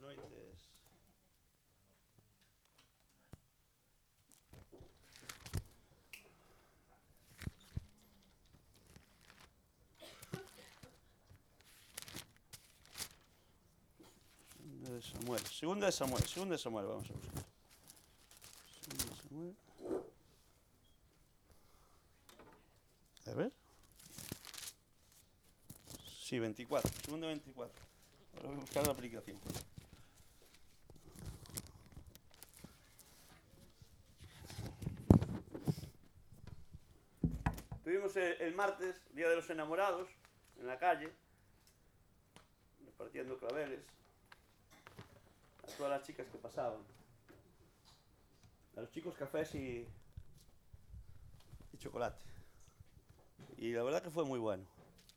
noites. Segunda de Samuel, vamos a buscar. Segunda de Samuel. A ver. Sí, 24. Segunda 24. Ahora voy a buscar la aplicación. Estuvimos el martes, Día de los Enamorados, en la calle, repartiendo claveles a todas las chicas que pasaban. A los chicos cafés y chocolate. Y la verdad que fue muy bueno.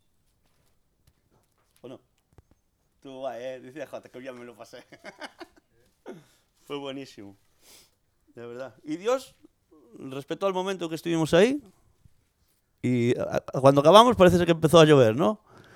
¿O no? Tú, decía Jota, que ya me lo pasé. Fue buenísimo. De verdad. Y Dios respetó el momento que estuvimos ahí. Y cuando acabamos parece ser que empezó a llover, ¿no?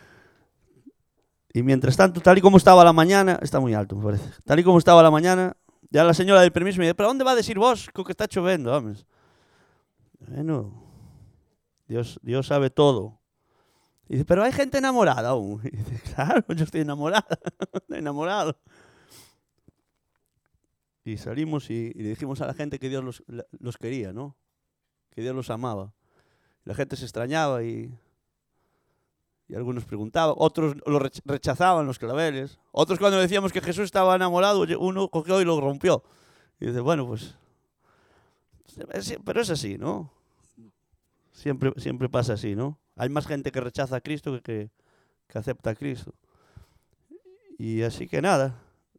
Y mientras tanto, tal y como estaba la mañana, está muy alto me parece, tal y como estaba la mañana, ya la señora del permiso me dice, ¿pero dónde va a decir vos que está chovendo, vamos? Bueno, Dios sabe todo. Y dice, pero hay gente enamorada aún. Y dice, claro, yo estoy enamorado. Y salimos y le dijimos a la gente que Dios los quería, ¿no? Que Dios los amaba. La gente se extrañaba y algunos preguntaban, otros lo rechazaban los claveles, otros cuando decíamos que Jesús estaba enamorado, uno cogió y lo rompió. Y dice, bueno, pues, pero es así, ¿no? Siempre pasa así, ¿no? Hay más gente que rechaza a Cristo que acepta a Cristo. Y así que nada.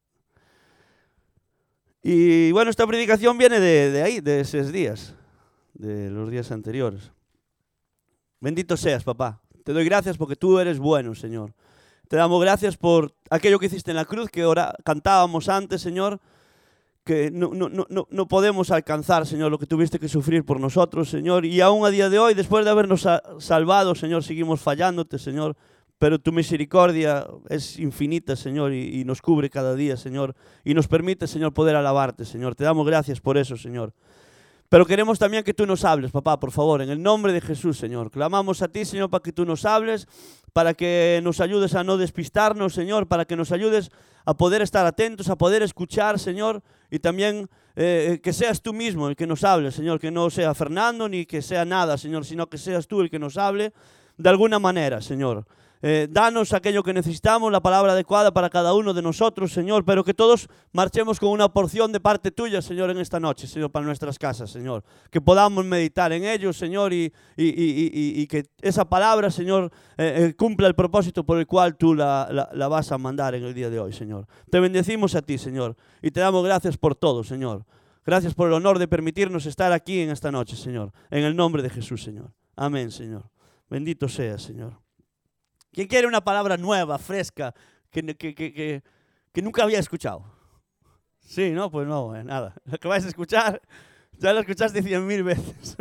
Y bueno, esta predicación viene de ahí, de esos días, de los días anteriores. Bendito seas, papá. Te doy gracias porque tú eres bueno, Señor. Te damos gracias por aquello que hiciste en la cruz, que cantábamos antes, Señor, que no podemos alcanzar, Señor, lo que tuviste que sufrir por nosotros, Señor. Y aún a día de hoy, después de habernos salvado, Señor, seguimos fallándote, Señor. Pero tu misericordia es infinita, Señor, y nos cubre cada día, Señor. Y nos permite, Señor, poder alabarte, Señor. Te damos gracias por eso, Señor. Pero queremos también que tú nos hables, papá, por favor, en el nombre de Jesús, Señor. Clamamos a ti, Señor, para que tú nos hables, para que nos ayudes a no despistarnos, Señor, para que nos ayudes a poder estar atentos, a poder escuchar, Señor, y también que seas tú mismo el que nos hable, Señor, que no sea Fernando ni que sea nada, Señor, sino que seas tú el que nos hable de alguna manera, Señor. Danos aquello que necesitamos, la palabra adecuada para cada uno de nosotros, Señor, pero que todos marchemos con una porción de parte tuya, Señor, en esta noche, Señor, para nuestras casas, Señor. Que podamos meditar en ello, Señor, y que esa palabra, Señor, cumpla el propósito por el cual tú la vas a mandar en el día de hoy, Señor. Te bendecimos a ti, Señor, y te damos gracias por todo, Señor. Gracias por el honor de permitirnos estar aquí en esta noche, Señor, en el nombre de Jesús, Señor. Amén, Señor. Bendito seas, Señor. ¿Quién quiere una palabra nueva, fresca, que nunca había escuchado? Sí, ¿no? Pues no, nada. Lo que vais a escuchar, ya lo escuchaste 100.000 veces.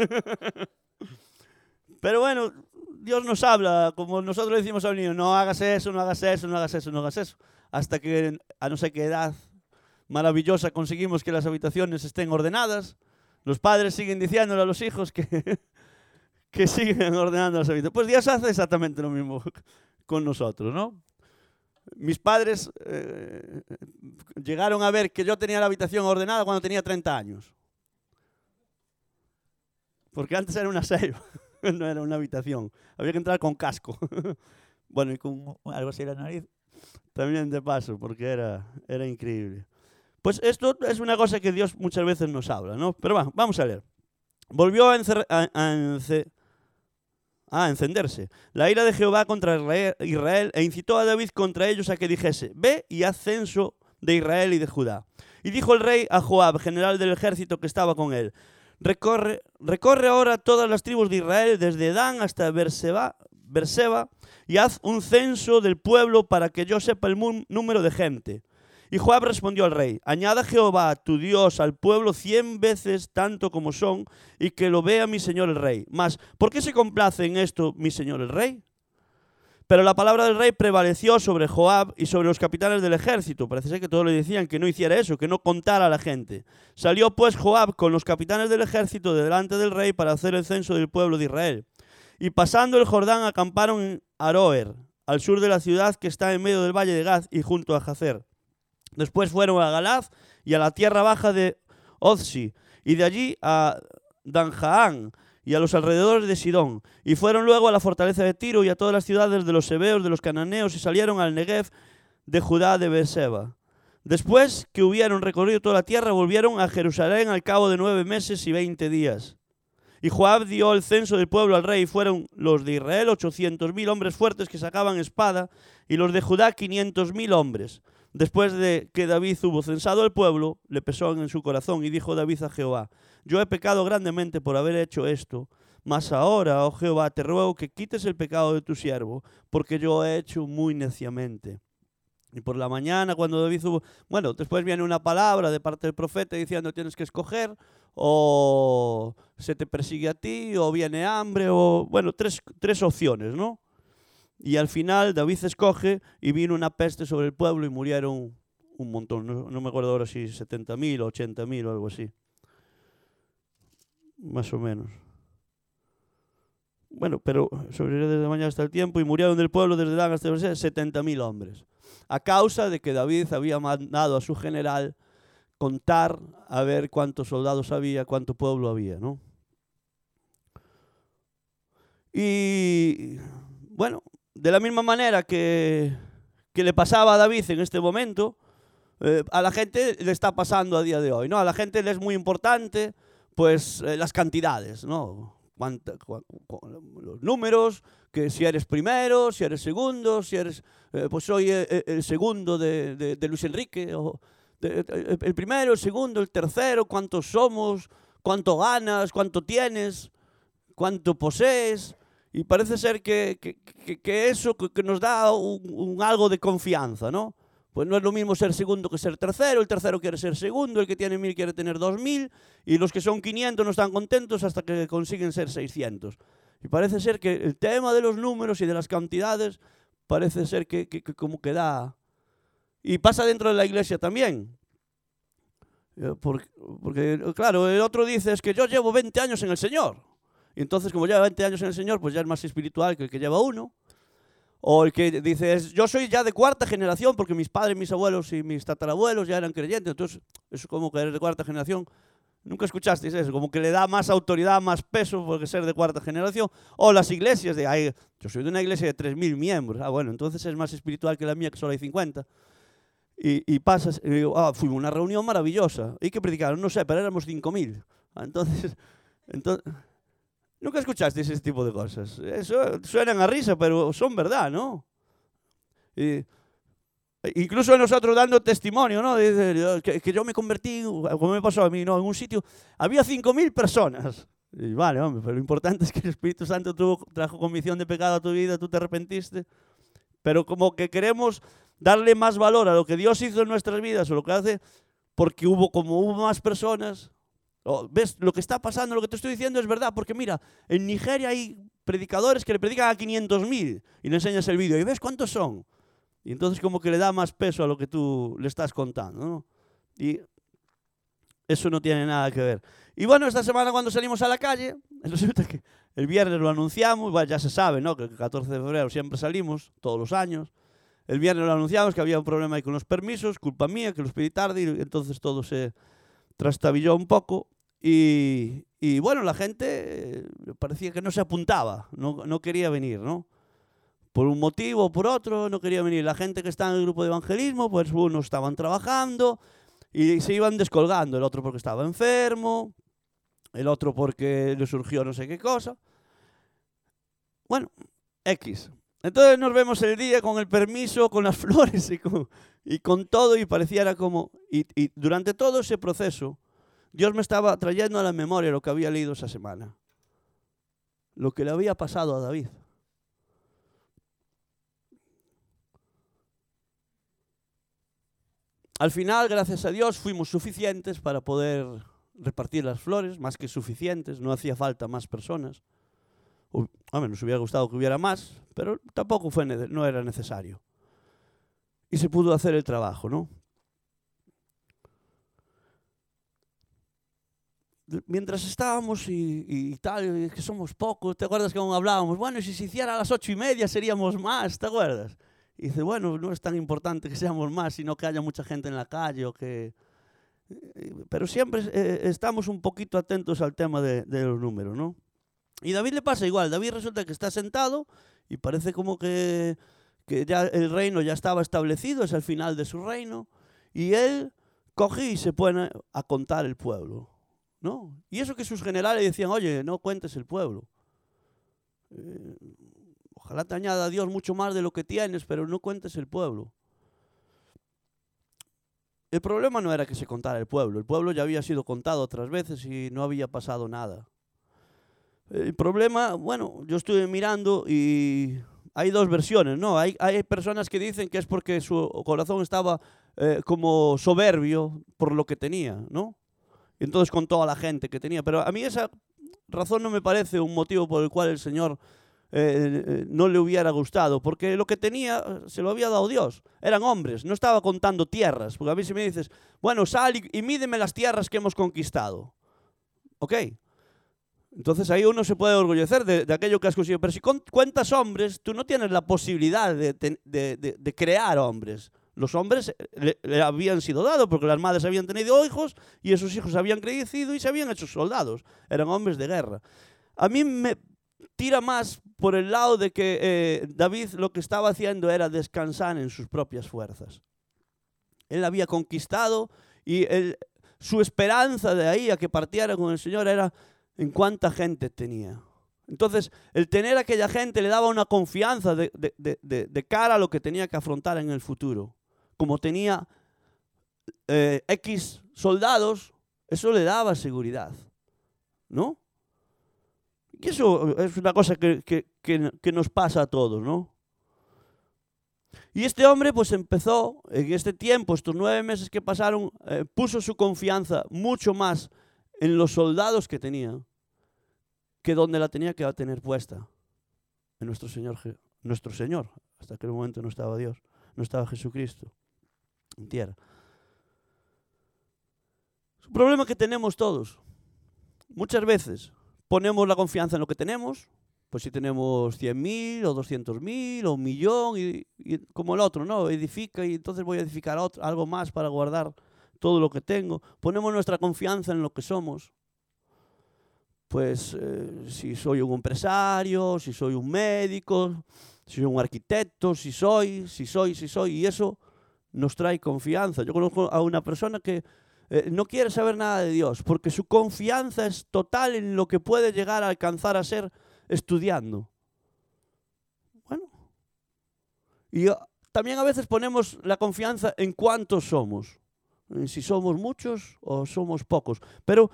Pero bueno, Dios nos habla, como nosotros decimos a un niño, no hagas eso, no hagas eso, no hagas eso, no hagas eso. Hasta que, a no sé qué edad maravillosa, conseguimos que las habitaciones estén ordenadas. Los padres siguen diciéndole a los hijos que siguen ordenando las habitaciones. Pues Dios hace exactamente lo mismo con nosotros, ¿no? Mis padres llegaron a ver que yo tenía la habitación ordenada cuando tenía 30 años. Porque antes era una selva, no era una habitación. Había que entrar con casco. Bueno, y con algo así en la nariz. También de paso, porque era increíble. Pues esto es una cosa que Dios muchas veces nos habla, ¿no? Pero vamos a leer. Volvió a encenderse la ira de Jehová contra Israel e incitó a David contra ellos a que dijese, ve y haz censo de Israel y de Judá. Y dijo el rey a Joab, general del ejército que estaba con él, recorre ahora todas las tribus de Israel desde Dan hasta Berseba y haz un censo del pueblo para que yo sepa el número de gente. Y Joab respondió al rey, añada Jehová tu Dios al pueblo 100 veces tanto como son, y que lo vea mi señor el rey. Mas, ¿por qué se complace en esto mi señor el rey? Pero la palabra del rey prevaleció sobre Joab y sobre los capitanes del ejército. Parece ser que todos le decían que no hiciera eso, que no contara a la gente. Salió pues Joab con los capitanes del ejército de delante del rey para hacer el censo del pueblo de Israel. Y pasando el Jordán acamparon en Aroer, al sur de la ciudad que está en medio del valle de Gad y junto a Jazer. Después fueron a Galad y a la tierra baja de Ozsi, y de allí a Danjaán y a los alrededores de Sidón. Y fueron luego a la fortaleza de Tiro y a todas las ciudades de los heveos, de los cananeos, y salieron al Negev de Judá de Beerseba. Después que hubieron recorrido toda la tierra, volvieron a Jerusalén al cabo de 9 meses y 20 días. Y Joab dio el censo del pueblo al rey, y fueron los de Israel 800.000 hombres fuertes que sacaban espada, y los de Judá 500.000 hombres. Después de que David hubo censado el pueblo, le pesó en su corazón, y dijo David a Jehová: yo he pecado grandemente por haber hecho esto, mas ahora, oh Jehová, te ruego que quites el pecado de tu siervo, porque yo he hecho muy neciamente. Y por la mañana, cuando David hubo... Bueno, después viene una palabra de parte del profeta diciendo: tienes que escoger, o se te persigue a ti, o viene hambre, o... Bueno, tres opciones, ¿no? Y al final David escoge y vino una peste sobre el pueblo y murieron un montón. No me acuerdo ahora si 70.000 o 80.000 o algo así. Más o menos. Bueno, pero sobrevivió desde mañana hasta el tiempo, y murieron del pueblo desde Dan hasta Beerseba 70.000 hombres. A causa de que David había mandado a su general contar a ver cuántos soldados había, cuánto pueblo había, ¿no? Y bueno, de la misma manera que le pasaba a David en este momento, a la gente le está pasando a día de hoy, ¿no? A la gente le es muy importante, pues, las cantidades, ¿no? Los números, que si eres primero, si eres segundo, si eres, pues soy el segundo de Luis Enrique, o el primero, el segundo, el tercero, cuántos somos, cuánto ganas, cuánto tienes, cuánto posees. Y parece ser que eso que nos da un algo de confianza, ¿no? Pues no es lo mismo ser segundo que ser tercero. El tercero quiere ser segundo, el que tiene 1.000 quiere tener 2.000, y los que son 500 no están contentos hasta que consiguen ser 600. Y parece ser que el tema de los números y de las cantidades parece ser que como que da... Y pasa dentro de la iglesia también. Porque, claro, el otro dice: es que yo llevo 20 años en el Señor. Y entonces, como lleva 20 años en el Señor, pues ya es más espiritual que el que lleva uno. O el que dice: yo soy ya de 4ª generación, porque mis padres, mis abuelos y mis tatarabuelos ya eran creyentes. Entonces, eso como que eres de 4ª generación. Nunca escuchasteis eso, como que le da más autoridad, más peso porque ser de 4ª generación. O las iglesias de: ay, yo soy de una iglesia de 3.000 miembros. Ah, bueno, entonces es más espiritual que la mía, que solo hay 50. Y pasas, y digo: fue una reunión maravillosa. ¿Y qué predicaron? No sé, pero éramos 5.000. Entonces nunca escuchasteis ese tipo de cosas. Eso suenan a risa, pero son verdad, ¿no? Incluso nosotros dando testimonio, ¿no? Que yo me convertí, como me pasó a mí, ¿no? En un sitio había 5.000 personas. Y vale, hombre, pero lo importante es que el Espíritu Santo trajo convicción de pecado a tu vida, tú te arrepentiste. Pero como que queremos darle más valor a lo que Dios hizo en nuestras vidas, o lo que hace, porque hubo más personas. ¿Ves? Lo que está pasando, lo que te estoy diciendo es verdad, porque mira, en Nigeria hay predicadores que le predican a 500.000 y le enseñas el vídeo y ves cuántos son. Y entonces como que le da más peso a lo que tú le estás contando, ¿no? Y eso no tiene nada que ver. Y bueno, esta semana cuando salimos a la calle, resulta que el viernes lo anunciamos, bueno, ya se sabe, ¿no? Que el 14 de febrero siempre salimos, todos los años. El viernes lo anunciamos que había un problema ahí con los permisos, culpa mía, que los pedí tarde, y entonces todo se trastabilló un poco. Y bueno, la gente parecía que no se apuntaba, no quería venir, ¿no? Por un motivo o por otro no quería venir. La gente que está en el grupo de evangelismo, pues unos estaban trabajando y se iban descolgando. El otro porque estaba enfermo, el otro porque le surgió no sé qué cosa. Bueno, X. Entonces nos vemos el día con el permiso, con las flores y con todo, y pareciera como... Y durante todo ese proceso, Dios me estaba trayendo a la memoria lo que había leído esa semana. Lo que le había pasado a David. Al final, gracias a Dios, fuimos suficientes para poder repartir las flores, más que suficientes, no hacía falta más personas. Hombre, nos hubiera gustado que hubiera más, pero tampoco no era necesario. Y se pudo hacer el trabajo, ¿no? Mientras estábamos y tal, que somos pocos, ¿te acuerdas que aún hablábamos? Bueno, si se hiciera a las 8:30 seríamos más, ¿te acuerdas? Y dice, bueno, no es tan importante que seamos más, sino que haya mucha gente en la calle o que... Pero siempre estamos un poquito atentos al tema de los números, ¿no? Y David le pasa igual. David resulta que está sentado y parece como que ya el reino ya estaba establecido, es el final de su reino, y él coge y se pone a contar el pueblo, ¿no? Y eso que sus generales decían, oye, no cuentes el pueblo. Ojalá te añada a Dios mucho más de lo que tienes, pero no cuentes el pueblo. El problema no era que se contara el pueblo ya había sido contado otras veces y no había pasado nada. El problema, bueno, yo estuve mirando y hay dos versiones, ¿no? Hay personas que dicen que es porque su corazón estaba como soberbio por lo que tenía, ¿no? Y entonces contó a la gente que tenía. Pero a mí esa razón no me parece un motivo por el cual el Señor no le hubiera gustado, porque lo que tenía se lo había dado Dios. Eran hombres, no estaba contando tierras. Porque a mí si me dices, bueno, sal y mídeme las tierras que hemos conquistado. ¿Ok? Entonces ahí uno se puede orgullecer de aquello que has conseguido. Pero si cuentas hombres, tú no tienes la posibilidad de crear hombres. Los hombres le habían sido dados porque las madres habían tenido hijos y esos hijos habían crecido y se habían hecho soldados. Eran hombres de guerra. A mí me tira más por el lado de que David lo que estaba haciendo era descansar en sus propias fuerzas. Él había conquistado y su esperanza de ahí a que partiera con el Señor era en cuánta gente tenía. Entonces, el tener a aquella gente le daba una confianza de cara a lo que tenía que afrontar en el futuro. Como tenía X soldados, eso le daba seguridad, ¿no? Y eso es una cosa que nos pasa a todos, ¿no? Y este hombre pues empezó, en este tiempo, estos 9 meses que pasaron, puso su confianza mucho más en los soldados que tenía, que donde la tenía que tener puesta, en nuestro Señor. Hasta aquel momento no estaba Dios, no estaba Jesucristo en tierra. Es un problema que tenemos todos. Muchas veces ponemos la confianza en lo que tenemos, pues si tenemos 100.000 o 200.000 o 1.000.000 y como el otro, ¿no? Edifica y entonces voy a edificar algo más para guardar todo lo que tengo. Ponemos nuestra confianza en lo que somos. Pues si soy un empresario, si soy un médico, si soy un arquitecto, si soy, y eso nos trae confianza. Yo conozco a una persona que no quiere saber nada de Dios, porque su confianza es total en lo que puede llegar a alcanzar a ser estudiando. Bueno, y también a veces ponemos la confianza en cuántos somos, en si somos muchos o somos pocos. Pero,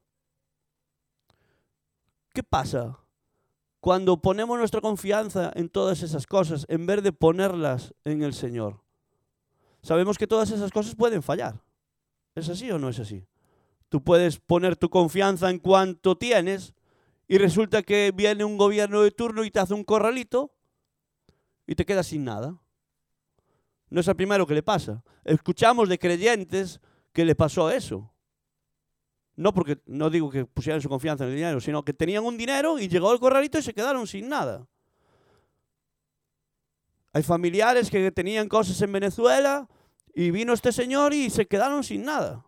¿qué pasa cuando ponemos nuestra confianza en todas esas cosas en vez de ponerlas en el Señor? Sabemos que todas esas cosas pueden fallar. ¿Es así o no es así? Tú puedes poner tu confianza en cuánto tienes y resulta que viene un gobierno de turno y te hace un corralito y te quedas sin nada. No es el primero que le pasa. Escuchamos de creyentes que le pasó eso. No porque, no digo que pusieran su confianza en el dinero, sino que tenían un dinero y llegó el corralito y se quedaron sin nada. Hay familiares que tenían cosas en Venezuela y vino este señor y se quedaron sin nada.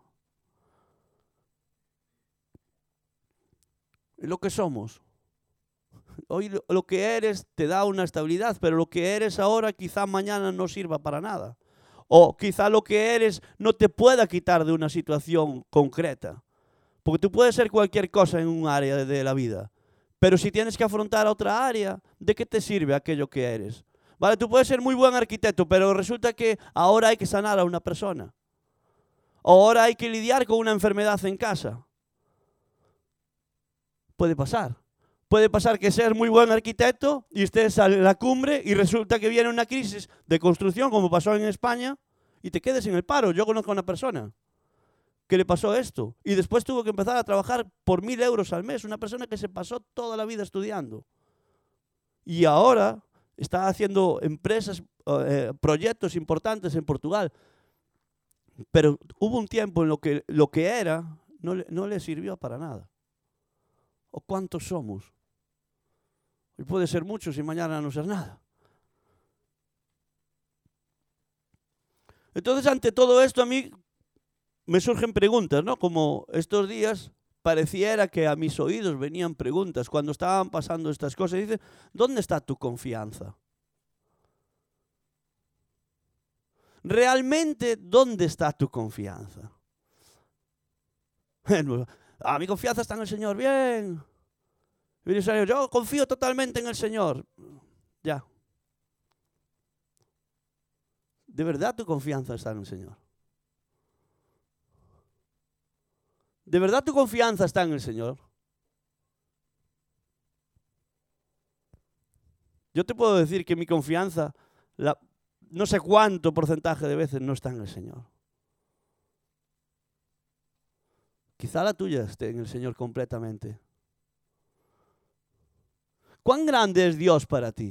Lo que somos. Hoy lo que eres te da una estabilidad, pero lo que eres ahora quizá mañana no sirva para nada. O quizá lo que eres no te pueda quitar de una situación concreta. Porque tú puedes ser cualquier cosa en un área de la vida. Pero si tienes que afrontar otra área, ¿de qué te sirve aquello que eres? Vale, tú puedes ser muy buen arquitecto, pero resulta que ahora hay que sanar a una persona. O ahora hay que lidiar con una enfermedad en casa. Puede pasar. Puede pasar que seas muy buen arquitecto y estés a la cumbre y resulta que viene una crisis de construcción, como pasó en España, y te quedes en el paro. Yo conozco a una persona que le pasó esto y después tuvo que empezar a trabajar por 1.000 euros al mes. Una persona que se pasó toda la vida estudiando. y ahora está haciendo empresas, proyectos importantes en Portugal. Pero hubo un tiempo en lo que era no le sirvió para nada. ¿O cuántos somos? Hoy puede ser muchos y mañana no ser nada. Entonces, ante todo esto, a mí me surgen preguntas, ¿no? Como estos días pareciera que a mis oídos venían preguntas cuando estaban pasando estas cosas. Dice, ¿dónde está tu confianza? Realmente, ¿dónde está tu confianza? Mi confianza está en el Señor. Bien. Yo confío totalmente en el Señor. Ya. ¿De verdad tu confianza está en el Señor? ¿De verdad tu confianza está en el Señor? Yo te puedo decir que mi confianza, no sé cuánto porcentaje de veces no está en el Señor. Quizá la tuya esté en el Señor completamente. ¿Cuán grande es Dios para ti?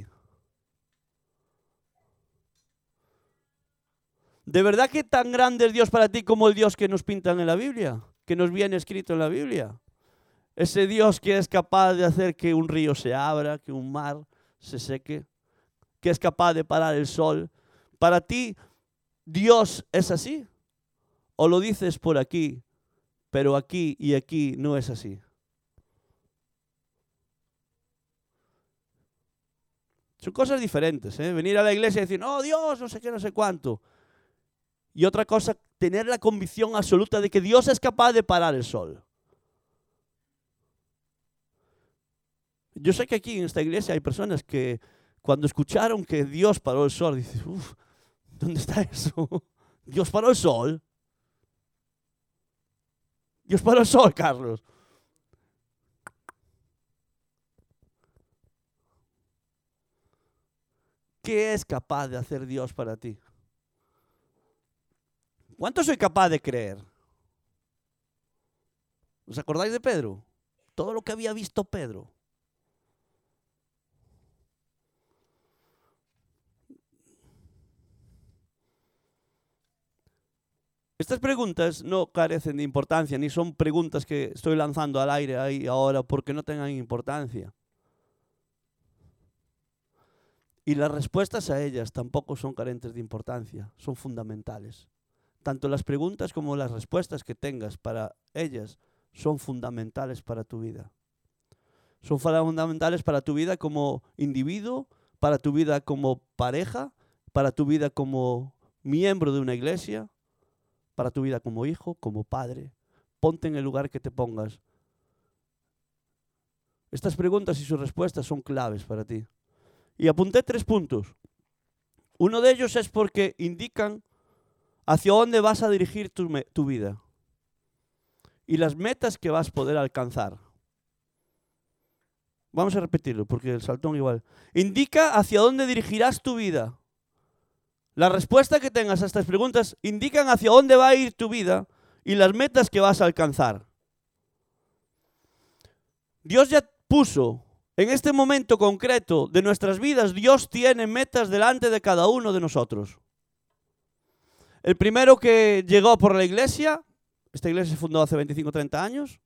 ¿De verdad que tan grande es Dios para ti como el Dios que nos pintan en la Biblia? Que nos viene escrito en la Biblia. Ese Dios que es capaz de hacer que un río se abra, que un mar se seque, que es capaz de parar el sol. ¿Para ti Dios es así? ¿O lo dices por aquí, pero aquí y aquí no es así? Son cosas diferentes, ¿eh? Venir a la iglesia y decir, no, Dios, no sé qué, no sé cuánto. Y otra cosa, tener la convicción absoluta de que Dios es capaz de parar el sol. Yo sé que aquí en esta iglesia hay personas que cuando escucharon que Dios paró el sol, dicen, uff, ¿dónde está eso? Dios paró el sol. Dios paró el sol, Carlos. ¿Qué es capaz de hacer Dios para ti? ¿Cuánto soy capaz de creer? ¿Os acordáis de Pedro? Todo lo que había visto Pedro. Estas preguntas no carecen de importancia, ni son preguntas que estoy lanzando al aire ahí ahora porque no tengan importancia. Y las respuestas a ellas tampoco son carentes de importancia, son fundamentales. Tanto las preguntas como las respuestas que tengas para ellas son fundamentales para tu vida. Son fundamentales para tu vida como individuo, para tu vida como pareja, para tu vida como miembro de una iglesia, para tu vida como hijo, como padre. Ponte en el lugar que te pongas. Estas preguntas y sus respuestas son claves para ti. Y apunté 3 puntos. Uno de ellos es porque indican hacia dónde vas a dirigir tu vida y las metas que vas a poder alcanzar. Vamos a repetirlo porque el saltón igual. Indica hacia dónde dirigirás tu vida. La respuesta que tengas a estas preguntas indican hacia dónde va a ir tu vida y las metas que vas a alcanzar. Dios ya puso en este momento concreto de nuestras vidas, Dios tiene metas delante de cada uno de nosotros. El primero que llegó por la iglesia, esta iglesia se fundó hace 25 o 30 años.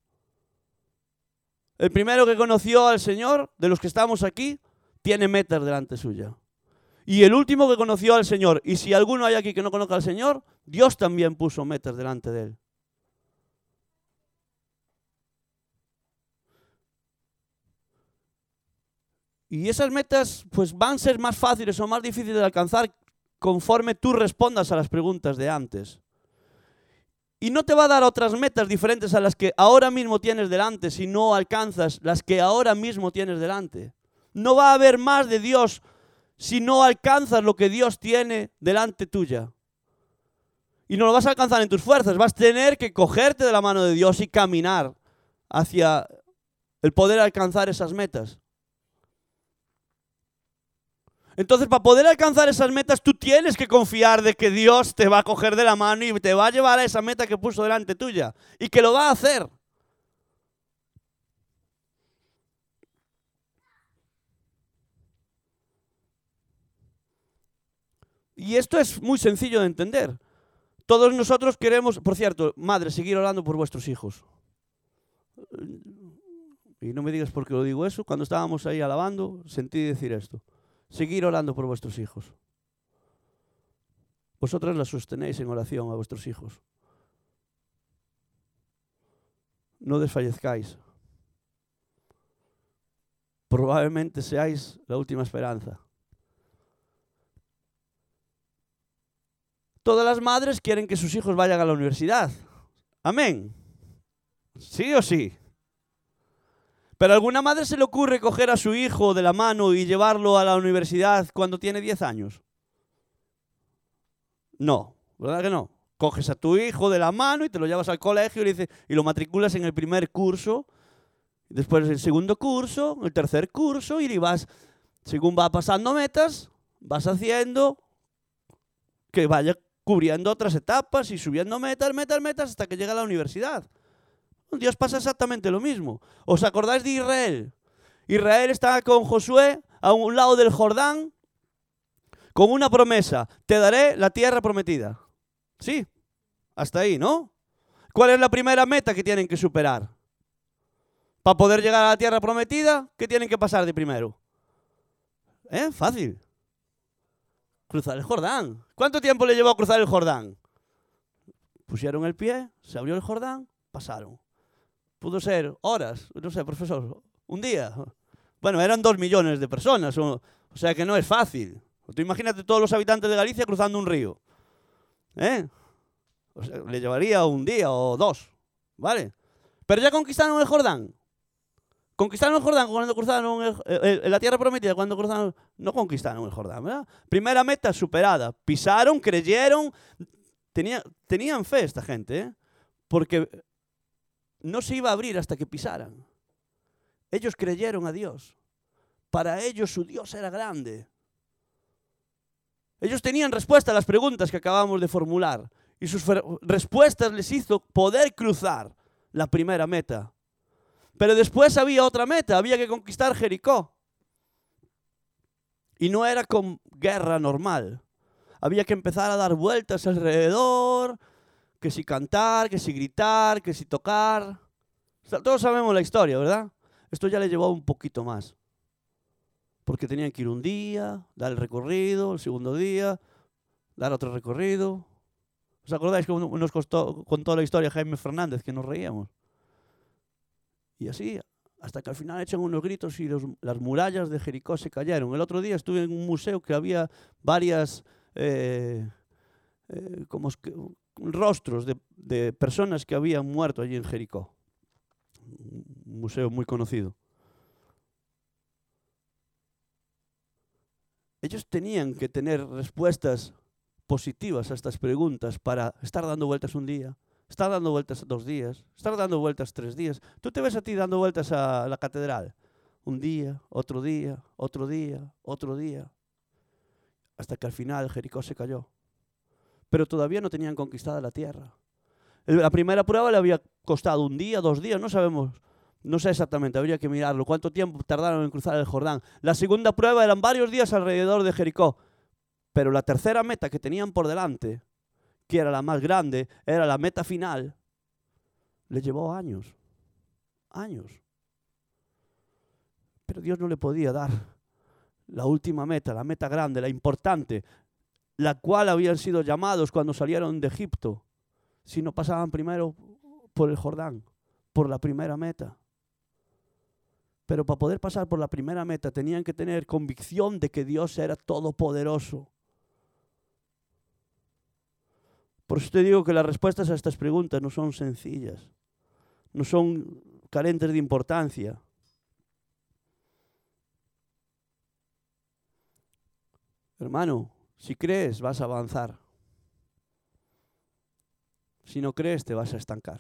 El primero que conoció al Señor, de los que estamos aquí, tiene metas delante suya. Y el último que conoció al Señor, y si alguno hay aquí que no conozca al Señor, Dios también puso metas delante de él. Y esas metas pues van a ser más fáciles o más difíciles de alcanzar conforme tú respondas a las preguntas de antes. Y no te va a dar otras metas diferentes a las que ahora mismo tienes delante si no alcanzas las que ahora mismo tienes delante. No va a haber más de Dios si no alcanzas lo que Dios tiene delante tuya. Y no lo vas a alcanzar en tus fuerzas, vas a tener que cogerte de la mano de Dios y caminar hacia el poder alcanzar esas metas. Entonces, para poder alcanzar esas metas, tú tienes que confiar de que Dios te va a coger de la mano y te va a llevar a esa meta que puso delante tuya. Y que lo va a hacer. Y esto es muy sencillo de entender. Todos nosotros queremos, por cierto, madres, seguir orando por vuestros hijos. Y no me digas por qué lo digo eso. Cuando estábamos ahí alabando, sentí decir esto. Seguir orando por vuestros hijos. Vosotras las sostenéis en oración a vuestros hijos. No desfallezcáis. Probablemente seáis la última esperanza. Todas las madres quieren que sus hijos vayan a la universidad. Amén. ¿Sí o sí? Pero a alguna madre se le ocurre coger a su hijo de la mano y llevarlo a la universidad cuando tiene 10 años. No, ¿verdad que no? Coges a tu hijo de la mano y te lo llevas al colegio y lo matriculas en el primer curso, después el segundo curso, el tercer curso, y vas, según va pasando metas, vas haciendo que vaya cubriendo otras etapas y subiendo metas hasta que llega a la universidad. Con Dios pasa exactamente lo mismo. ¿Os acordáis de Israel? Israel estaba con Josué a un lado del Jordán con una promesa. Te daré la tierra prometida. Sí, hasta ahí, ¿no? ¿Cuál es la primera meta que tienen que superar? Para poder llegar a la tierra prometida, ¿qué tienen que pasar de primero? Fácil. Cruzar el Jordán. ¿Cuánto tiempo le llevó a cruzar el Jordán? Pusieron el pie, se abrió el Jordán, pasaron. Pudo ser horas, no sé, profesor, un día. Bueno, eran 2 millones de personas, o sea que no es fácil. Tú imagínate todos los habitantes de Galicia cruzando un río. O sea, le llevaría un día o 2, ¿vale? Pero ya conquistaron el Jordán. Conquistaron el Jordán cuando cruzaron la tierra prometida, cuando cruzaron, no conquistaron el Jordán, ¿verdad? Primera meta superada. Pisaron, creyeron, tenían fe esta gente, porque no se iba a abrir hasta que pisaran. Ellos creyeron a Dios. Para ellos su Dios era grande. Ellos tenían respuesta a las preguntas que acabamos de formular. Y sus respuestas les hizo poder cruzar la primera meta. Pero después había otra meta. Había que conquistar Jericó. Y no era con guerra normal. Había que empezar a dar vueltas alrededor. Que si cantar, que si gritar, que si tocar. O sea, todos sabemos la historia, ¿verdad? Esto ya le llevó un poquito más. Porque tenían que ir un día, dar el recorrido, el segundo día, dar otro recorrido. ¿Os acordáis que nos contó la historia Jaime Fernández, que nos reíamos? Y así, hasta que al final echan unos gritos y las murallas de Jericó se cayeron. El otro día estuve en un museo que había varias rostros de personas que habían muerto allí en Jericó. Un museo muy conocido. Ellos tenían que tener respuestas positivas a estas preguntas para estar dando vueltas un día, estar dando vueltas 2 días, estar dando vueltas 3 días. Tú te ves a ti dando vueltas a la catedral. Un día, otro día, otro día, otro día. Hasta que al final Jericó se cayó. Pero todavía no tenían conquistada la tierra. La primera prueba le había costado 1 día, 2 días, no sabemos. No sé exactamente, habría que mirarlo. ¿Cuánto tiempo tardaron en cruzar el Jordán? La segunda prueba eran varios días alrededor de Jericó. Pero la tercera meta que tenían por delante, que era la más grande, era la meta final, le llevó años. Años. Pero Dios no le podía dar la última meta, la meta grande, la importante, la cual habían sido llamados cuando salieron de Egipto, si no pasaban primero por el Jordán, por la primera meta. Pero para poder pasar por la primera meta tenían que tener convicción de que Dios era todopoderoso. Por eso te digo que las respuestas a estas preguntas no son sencillas, no son carentes de importancia. Hermano, si crees vas a avanzar. Si no crees te vas a estancar.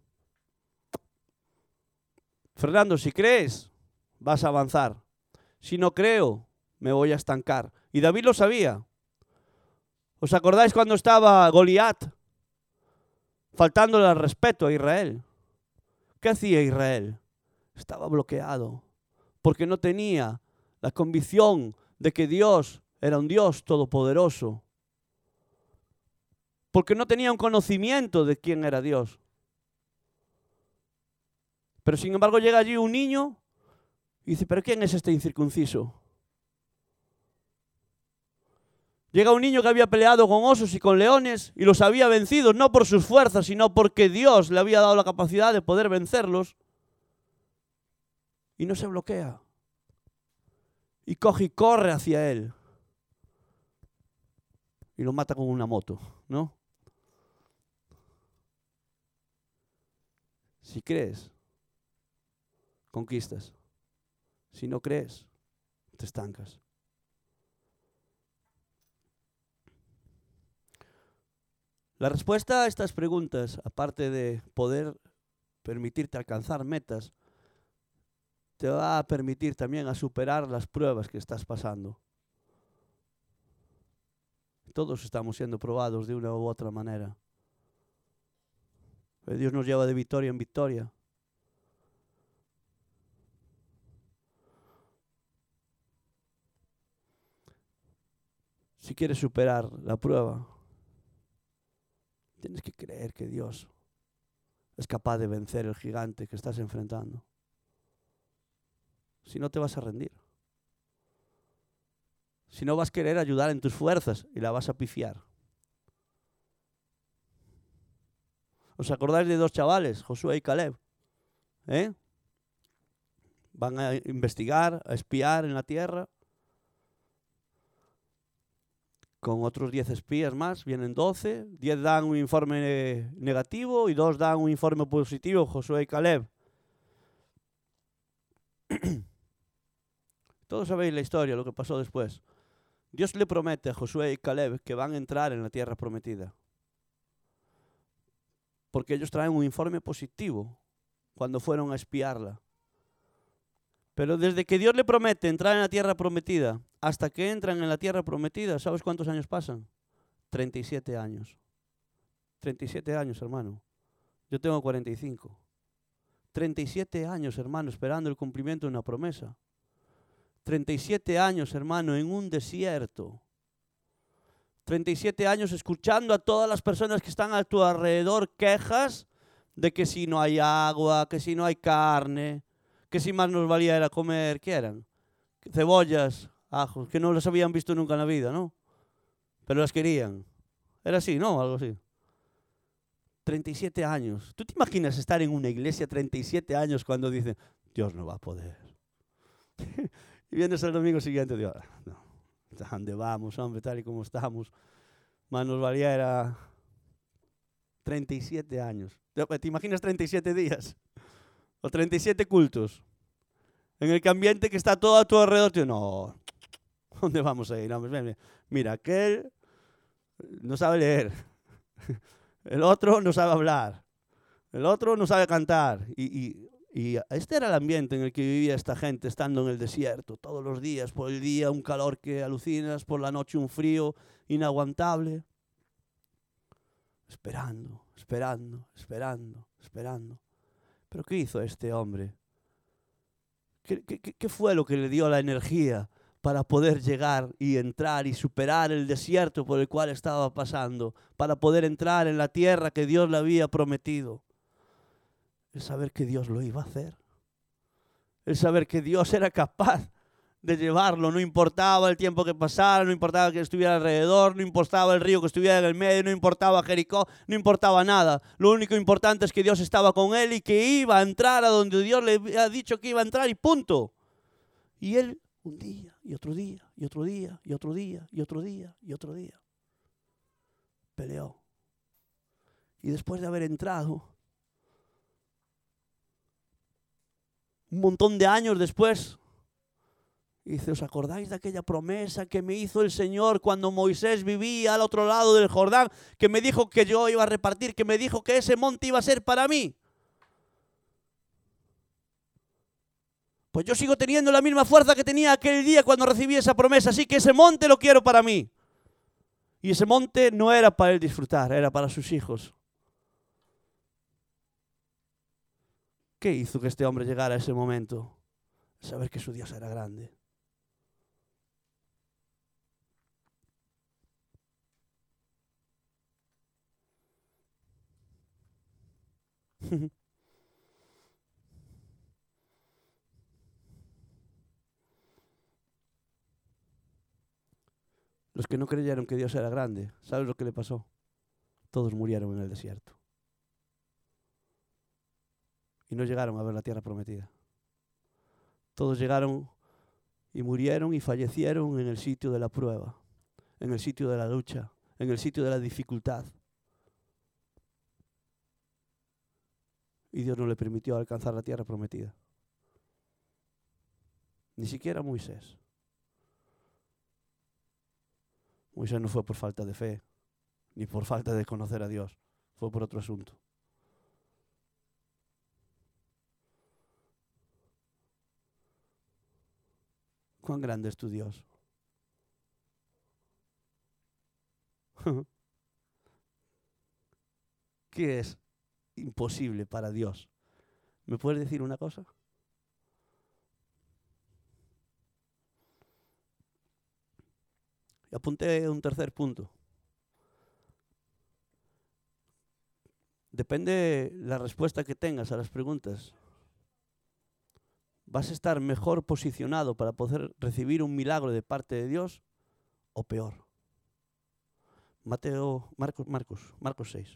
Fernando, si crees vas a avanzar. Si no creo, me voy a estancar. Y David lo sabía. ¿Os acordáis cuando estaba Goliat faltándole al respeto a Israel? ¿Qué hacía Israel? Estaba bloqueado porque no tenía la convicción de que Dios era un Dios todopoderoso. porque no tenía un conocimiento de quién era Dios. Pero sin embargo llega allí un niño y dice, ¿pero quién es este incircunciso? Llega un niño que había peleado con osos y con leones y los había vencido, no por sus fuerzas, sino porque Dios le había dado la capacidad de poder vencerlos. Y no se bloquea. Y coge y corre hacia él. Y lo mata con una moto, ¿no? Si crees, conquistas. Si no crees, te estancas. La respuesta a estas preguntas, aparte de poder permitirte alcanzar metas, te va a permitir también a superar las pruebas que estás pasando. Todos estamos siendo probados de una u otra manera. Pero Dios nos lleva de victoria en victoria. Si quieres superar la prueba, tienes que creer que Dios es capaz de vencer el gigante que estás enfrentando. Si no, te vas a rendir. Si no, vas a querer ayudar en tus fuerzas y la vas a pifiar. ¿Os acordáis de dos chavales, Josué y Caleb? Van a investigar, a espiar en la tierra. Con otros 10 espías más, vienen 12. 10 dan un informe negativo y 2 dan un informe positivo, Josué y Caleb. Todos sabéis la historia, lo que pasó después. Dios le promete a Josué y Caleb que van a entrar en la tierra prometida. Porque ellos traen un informe positivo cuando fueron a espiarla. Pero desde que Dios le promete entrar en la tierra prometida hasta que entran en la tierra prometida, ¿sabes cuántos años pasan? 37 años. 37 años, hermano. Yo tengo 45. 37 años, hermano, esperando el cumplimiento de una promesa. 37 años, hermano, en un desierto. 37 años escuchando a todas las personas que están a tu alrededor quejas de que si no hay agua, que si no hay carne, que si más nos valía era comer, ¿qué eran? Cebollas, ajos, que no las habían visto nunca en la vida, ¿no? Pero las querían. Era así, ¿no? Algo así. 37 años. ¿Tú te imaginas estar en una iglesia 37 años cuando dicen, Dios no va a poder? Y vienes el domingo siguiente y digo, no, ¿a dónde vamos, hombre, tal y como estamos? Más nos valía era 37 años. ¿Te imaginas 37 días? O 37 cultos. En el ambiente que está todo a tu alrededor. Tío, no, ¿dónde vamos a ir? No, mira, aquel no sabe leer. El otro no sabe hablar. El otro no sabe cantar. Y este era el ambiente en el que vivía esta gente estando en el desierto. Todos los días, por el día un calor que alucinas, por la noche un frío inaguantable. Esperando, esperando, esperando, esperando. ¿Pero qué hizo este hombre? ¿Qué fue lo que le dio la energía para poder llegar y entrar y superar el desierto por el cual estaba pasando? Para poder entrar en la tierra que Dios le había prometido. El saber que Dios lo iba a hacer. El saber que Dios era capaz de llevarlo. No importaba el tiempo que pasara, no importaba que estuviera alrededor, no importaba el río que estuviera en el medio, no importaba Jericó, no importaba nada. Lo único importante es que Dios estaba con él y que iba a entrar a donde Dios le había dicho que iba a entrar y punto. Y él un día y otro día y otro día y otro día y otro día y otro día peleó. Y después de haber entrado, un montón de años después, dice, ¿os acordáis de aquella promesa que me hizo el Señor cuando Moisés vivía al otro lado del Jordán? Que me dijo que yo iba a repartir, que me dijo que ese monte iba a ser para mí. Pues yo sigo teniendo la misma fuerza que tenía aquel día cuando recibí esa promesa, así que ese monte lo quiero para mí. Y ese monte no era para él disfrutar, era para sus hijos. ¿Qué hizo que este hombre llegara a ese momento? Saber que su Dios era grande. Los que no creyeron que Dios era grande, ¿sabes lo que le pasó? Todos murieron en el desierto. Y no llegaron a ver la tierra prometida. Todos llegaron y murieron y fallecieron en el sitio de la prueba, en el sitio de la lucha, en el sitio de la dificultad. Y Dios no le permitió alcanzar la tierra prometida. Ni siquiera Moisés. Moisés no fue por falta de fe, ni por falta de conocer a Dios. Fue por otro asunto. ¿Cuán grande es tu Dios? ¿Qué es imposible para Dios? ¿Me puedes decir una cosa? Y apunté un tercer punto. Depende la respuesta que tengas a las preguntas. ¿Vas a estar mejor posicionado para poder recibir un milagro de parte de Dios o peor? Marcos 6.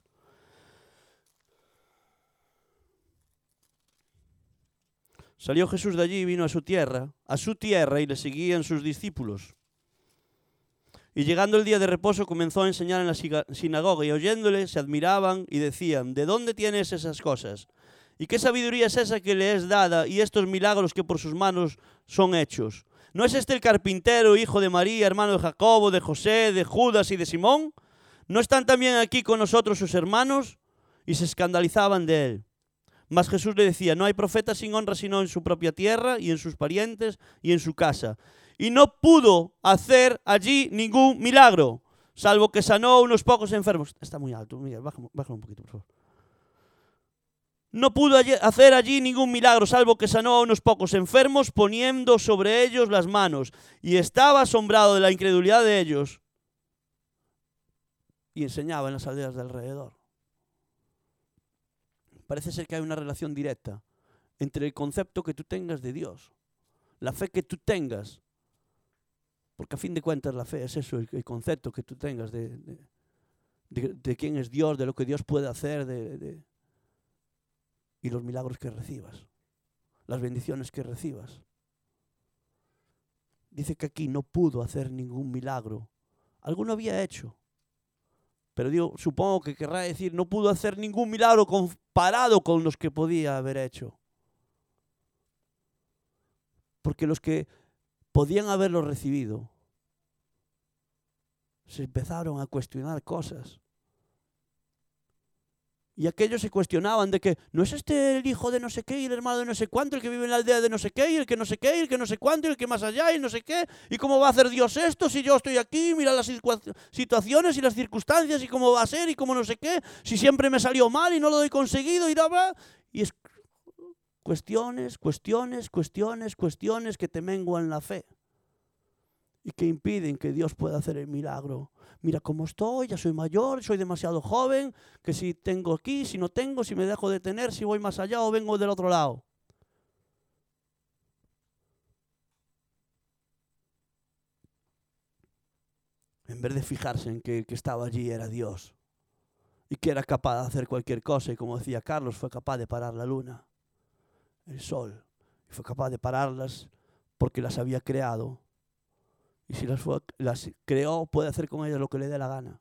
Salió Jesús de allí y vino a su tierra, y le seguían sus discípulos. Y llegando el día de reposo comenzó a enseñar en la sinagoga, y oyéndole se admiraban y decían: ¿de dónde tienes esas cosas? ¿Y qué sabiduría es esa que le es dada, y estos milagros que por sus manos son hechos? ¿No es este el carpintero, hijo de María, hermano de Jacobo, de José, de Judas y de Simón? ¿No están también aquí con nosotros sus hermanos? Y se escandalizaban de él. Mas Jesús le decía: no hay profeta sin honra sino en su propia tierra y en sus parientes y en su casa. Y no pudo hacer allí ningún milagro, salvo que sanó a unos pocos enfermos. Está muy alto, Miguel, bájalo un poquito, por favor. No pudo hacer allí ningún milagro, salvo que sanó a unos pocos enfermos, poniendo sobre ellos las manos. Y estaba asombrado de la incredulidad de ellos. Y enseñaba en las aldeas de alrededor. Parece ser que hay una relación directa entre el concepto que tú tengas de Dios, la fe que tú tengas, porque a fin de cuentas la fe es eso, el concepto que tú tengas de quién es Dios, de lo que Dios puede hacer, y los milagros que recibas, las bendiciones que recibas. Dice que aquí no pudo hacer ningún milagro. Alguno había hecho, pero supongo que querrá decir no pudo hacer ningún milagro comparado con los que podía haber hecho. Porque los que podían haberlo recibido se empezaron a cuestionar cosas. Y aquellos se cuestionaban de que no es este el hijo de no sé qué y el hermano de no sé cuánto, el que vive en la aldea de no sé qué y el que no sé qué y el que no sé cuánto y el que más allá y no sé qué. ¿Y cómo va a hacer Dios esto si yo estoy aquí? Mira las situaciones y las circunstancias y cómo va a ser y cómo no sé qué. Si siempre me salió mal y no lo he conseguido y nada. Y es cuestiones que te menguan la fe y que impiden que Dios pueda hacer el milagro. Mira cómo estoy, ya soy mayor, soy demasiado joven, que si tengo aquí, si no tengo, si me dejo de tener, si voy más allá o vengo del otro lado. En vez de fijarse en que el que estaba allí era Dios y que era capaz de hacer cualquier cosa, y como decía Carlos, fue capaz de parar la luna, el sol, y fue capaz de pararlas porque las había creado. Y si las creó, puede hacer con ellas lo que le dé la gana.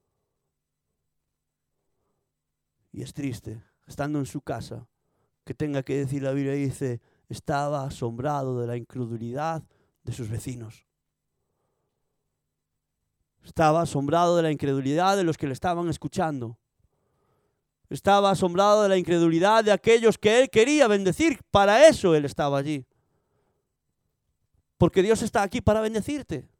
Y es triste, estando en su casa, que tenga que decir, la Biblia dice, estaba asombrado de la incredulidad de sus vecinos. Estaba asombrado de la incredulidad de los que le estaban escuchando. Estaba asombrado de la incredulidad de aquellos que él quería bendecir. Para eso él estaba allí. Porque Dios está aquí para bendecirte,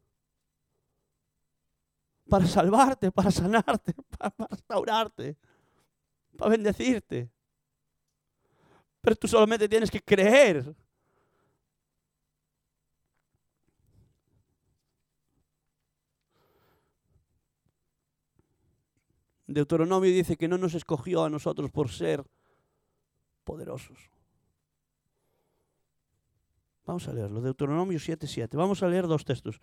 para salvarte, para sanarte, para restaurarte, para bendecirte. Pero tú solamente tienes que creer. Deuteronomio dice que no nos escogió a nosotros por ser poderosos. Vamos a leerlo, Deuteronomio 7:7. Vamos a leer 2 textos.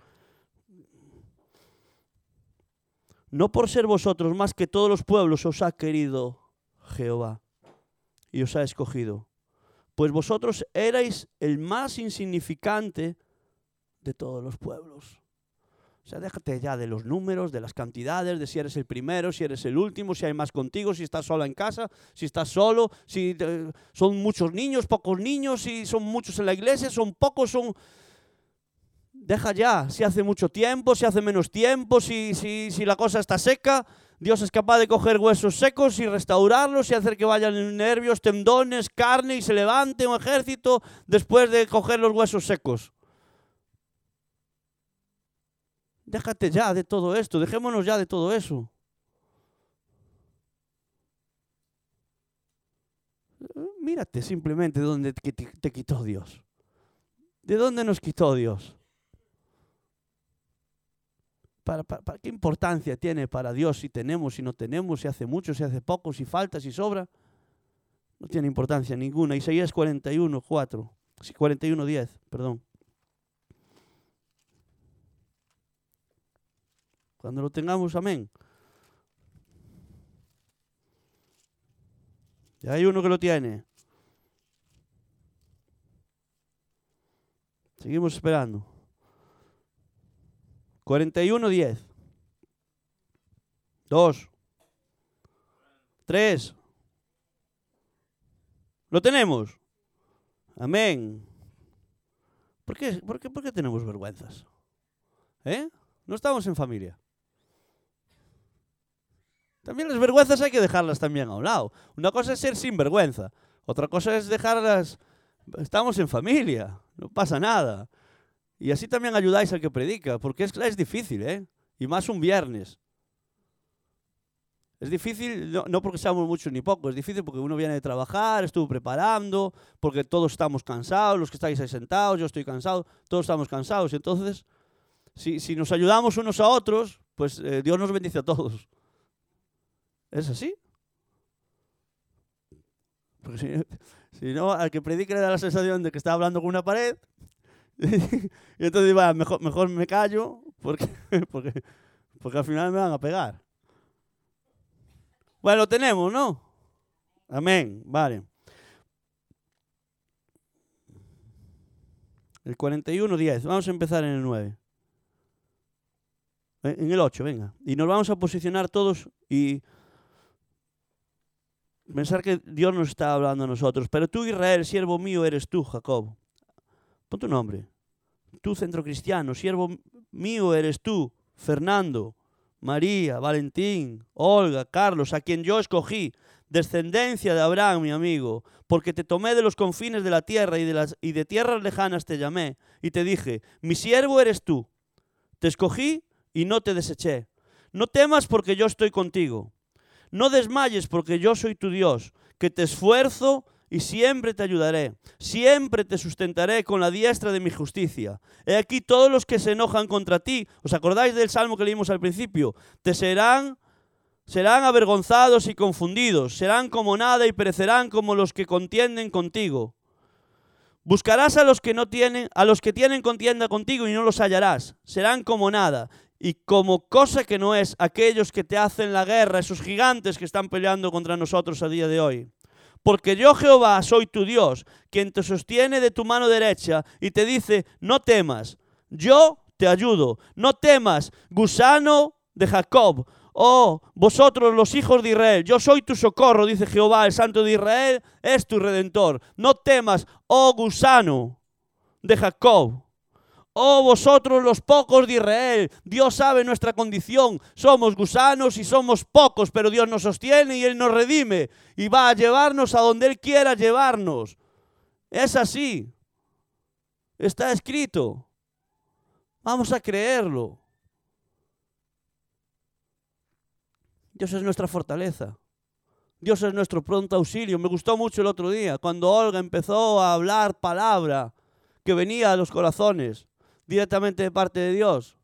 No por ser vosotros más que todos los pueblos os ha querido Jehová y os ha escogido, pues vosotros erais el más insignificante de todos los pueblos. O sea, déjate ya de los números, de las cantidades, de si eres el primero, si eres el último, si hay más contigo, si estás sola en casa, si estás solo, si son muchos niños, pocos niños, si son muchos en la iglesia, son pocos, son... Deja ya, si hace mucho tiempo, si hace menos tiempo, si la cosa está seca. Dios es capaz de coger huesos secos y restaurarlos y hacer que vayan nervios, tendones, carne y se levante un ejército después de coger los huesos secos. Déjate ya de todo esto, dejémonos ya de todo eso. Mírate simplemente de dónde te quitó Dios. ¿De dónde nos quitó Dios? ¿Para qué importancia tiene para Dios si tenemos, si no tenemos, si hace mucho, si hace poco, si falta, si sobra? No tiene importancia ninguna. Isaías 41:4. Sí, 41:10, perdón. Cuando lo tengamos, amén. Ya hay uno que lo tiene. Seguimos esperando. 41:10. 2. 3. ¿Lo tenemos? Amén. ¿Por qué tenemos vergüenzas? No estamos en familia. También las vergüenzas hay que dejarlas también a un lado. Una cosa es ser sin vergüenza. Otra cosa es dejarlas... Estamos en familia. No pasa nada. Y así también ayudáis al que predica. Porque es difícil, Y más un viernes. Es difícil, no porque seamos muchos ni pocos. Es difícil porque uno viene de trabajar, estuvo preparando, porque todos estamos cansados, los que estáis ahí sentados, yo estoy cansado, todos estamos cansados. Entonces, si nos ayudamos unos a otros, pues Dios nos bendice a todos. ¿Es así? Porque si no, al que predique le da la sensación de que está hablando con una pared. Y entonces, mejor me callo porque al final me van a pegar. Bueno, lo tenemos, ¿no? Amén, vale. El 41:10. Vamos a empezar en el 9. En el 8, venga. Y nos vamos a posicionar todos y pensar que Dios nos está hablando a nosotros. Pero tú, Israel, siervo mío eres tú, Jacob. Pon tu nombre. Tú, centro cristiano, siervo mío eres tú, Fernando, María, Valentín, Olga, Carlos, a quien yo escogí, descendencia de Abraham, mi amigo, porque te tomé de los confines de la tierra y de tierras lejanas te llamé y te dije, mi siervo eres tú. Te escogí y no te deseché. No temas porque yo estoy contigo. No desmayes porque yo soy tu Dios, que te esfuerzo y siempre te ayudaré. Siempre te sustentaré con la diestra de mi justicia. He aquí todos los que se enojan contra ti, ¿os acordáis del salmo que leímos al principio? Te serán avergonzados y confundidos, serán como nada y perecerán como los que contienden contigo. Buscarás a los que tienen contienda contigo y no los hallarás. Serán como nada y como cosa que no es aquellos que te hacen la guerra, esos gigantes que están peleando contra nosotros a día de hoy. Porque yo, Jehová, soy tu Dios, quien te sostiene de tu mano derecha y te dice, no temas, yo te ayudo. No temas, gusano de Jacob. Oh, vosotros los hijos de Israel, yo soy tu socorro, dice Jehová, el Santo de Israel, es tu Redentor. No temas, oh gusano de Jacob. Oh, vosotros los pocos de Israel, Dios sabe nuestra condición. Somos gusanos y somos pocos, pero Dios nos sostiene y Él nos redime. Y va a llevarnos a donde Él quiera llevarnos. Es así. Está escrito. Vamos a creerlo. Dios es nuestra fortaleza. Dios es nuestro pronto auxilio. Me gustó mucho el otro día, cuando Olga empezó a hablar palabra que venía a los corazones, directamente de parte de Dios.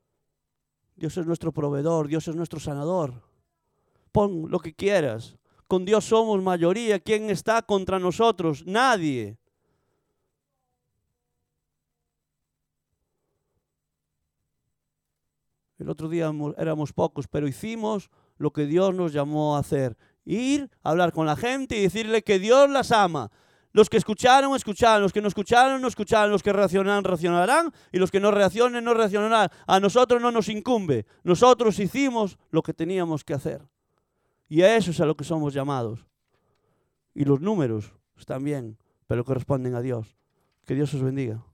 Dios es nuestro proveedor, Dios es nuestro sanador. Pon lo que quieras. con Dios somos mayoría. ¿Quién está contra nosotros? Nadie. El otro día éramos pocos, pero hicimos lo que Dios nos llamó a hacer. Ir a hablar con la gente y decirle que Dios las ama. Los que escucharon, escucharon. Los que no escucharon, no escucharon. Los que reaccionaron, reaccionarán. Y los que no reaccionen, no reaccionarán. A nosotros no nos incumbe. Nosotros hicimos lo que teníamos que hacer. Y a eso es a lo que somos llamados. Y los números están bien, pero corresponden a Dios. Que Dios os bendiga.